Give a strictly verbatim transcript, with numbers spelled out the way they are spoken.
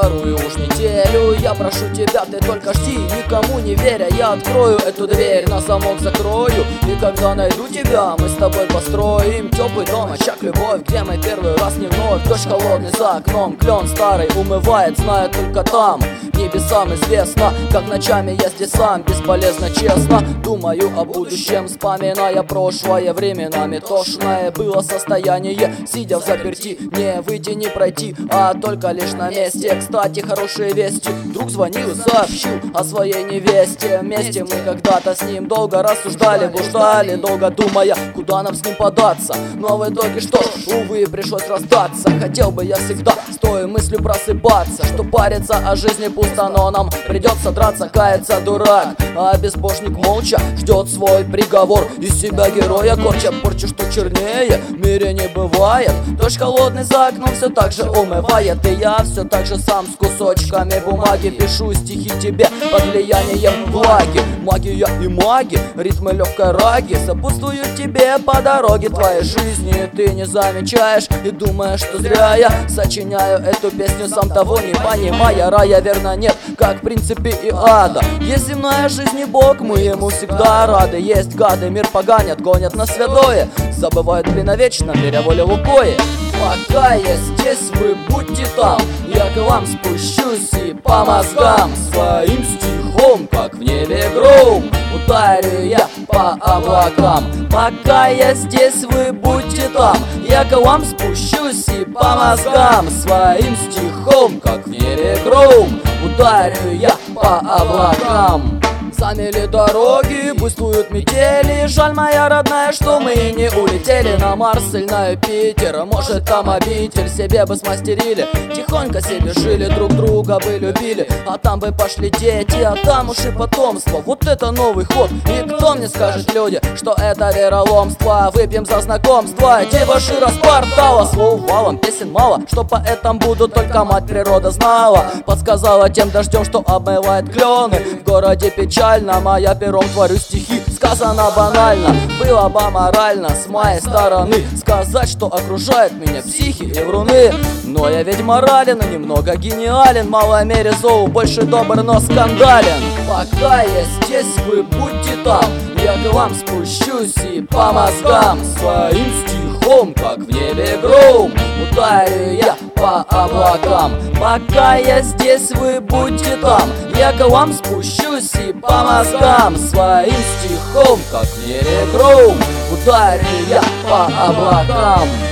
вторую уж неделю. Я прошу тебя, ты только жди, никому не веря, я открою эту дверь, на замок закрою. И когда найду тебя, мы с тобой построим теплый дом, очаг любовь, где мы первый раз не вновь. Дождь холодный за окном, клен старый умывает, знаю только там. Небесам известно, как ночами я здесь сам, бесполезно, честно думаю о будущем, вспоминая прошлое. Временами тошное было состояние, сидя в заперти, не выйти, не пройти, а только лишь на месте. Кстати, хорошие вести, друг звонил и сообщил о своей невесте. Вместе мы когда-то с ним долго рассуждали, блуждали, долго думая, куда нам с ним податься. Но в итоге что ж, увы, пришлось расстаться. Хотел бы я всегда с той мыслью просыпаться, что париться о жизни пусто, но нам придется драться, кается дурак, а безбожник молча ждет свой приговор. Из себя героя корча порчу, что чернее в мире не бывает. Дождь холодный за окном все так же умывает, и я все так же сам с кусочками бумаги пишу стихи тебе под влиянием влаги. Магия и маги, ритмы легкой раги сопутствуют тебе по дороге твоей жизни. Ты не замечаешь и думаешь, что зря я сочиняю эту песню, сам того не понимая. Рая верно нет, как в принципе и ада. Есть земная жизнь и Бог, мы ему всегда рады. Есть гады, мир поганят, гонят на святое, забывают при навечно, веря воле лукое. Пока я здесь, вы будьте там, я к вам спущусь и по мозгам своим стихом, как в небе гром, ударю я по облакам. Пока я здесь, вы будьте там, я к вам спущусь и по мозгам своим стихом, как в небе гром, ударю я по облакам. Замели дороги, буйствуют метели. Жаль, моя родная, что мы не улетели на Марс или на Юпитер. Может, там обитель себе бы смастерили, тихонько себе жили, друг друга бы любили. А там бы пошли дети, а там уж и потомство. Вот это новый ход. И кто мне скажет, люди, что это вероломство? Выпьем за знакомство, дебошира с портала. Слов валом, песен мало, что поэтам буду только мать природа знала. Подсказала тем дождем, что обмывает клены. В городе печаль, моя пером творю стихи, сказано банально, было бы аморально с моей стороны сказать, что окружает меня психи и вруны. Но я ведь морален и немного гениален, в малой мере зол, больше добр, но скандален. Пока я здесь, вы будьте там, я к вам спущусь и по мозгам своим стихом, как в небе гром, ударю я по облакам. Пока я здесь, вы будьте там, я к вам спущусь и по мозгам своим стихом, как в небе гром, ударю я по облакам.